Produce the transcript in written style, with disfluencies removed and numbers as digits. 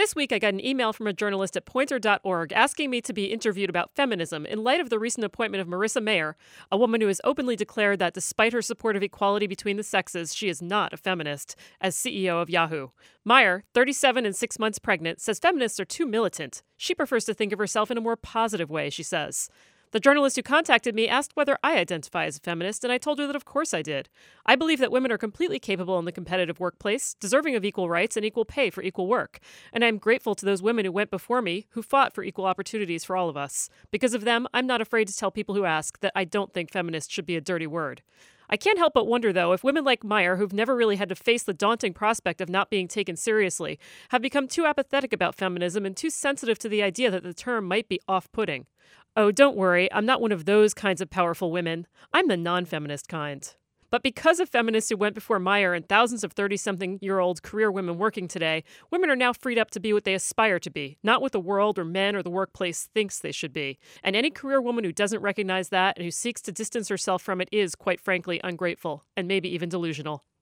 This week, I got an email from a journalist at Poynter.org asking me to be interviewed about feminism in light of the recent appointment of Marissa Mayer, a woman who has openly declared that despite her support of equality between the sexes, she is not a feminist, as CEO of Yahoo. Mayer, 37 and 6 months pregnant, says feminists are too militant. She prefers to think of herself in a more positive way, she says. The journalist who contacted me asked whether I identify as a feminist, and I told her that of course I did. I believe that women are completely capable in the competitive workplace, deserving of equal rights and equal pay for equal work. And I'm grateful to those women who went before me, who fought for equal opportunities for all of us. Because of them, I'm not afraid to tell people who ask that I don't think feminist should be a dirty word. I can't help but wonder, though, if women like Mayer, who've never really had to face the daunting prospect of not being taken seriously, have become too apathetic about feminism and too sensitive to the idea that the term might be off-putting. Oh, don't worry, I'm not one of those kinds of powerful women. I'm the non-feminist kind. But because of feminists who went before Mayer and thousands of 30-something-year-old career women working today, women are now freed up to be what they aspire to be, not what the world or men or the workplace thinks they should be. And any career woman who doesn't recognize that and who seeks to distance herself from it is, quite frankly, ungrateful and maybe even delusional.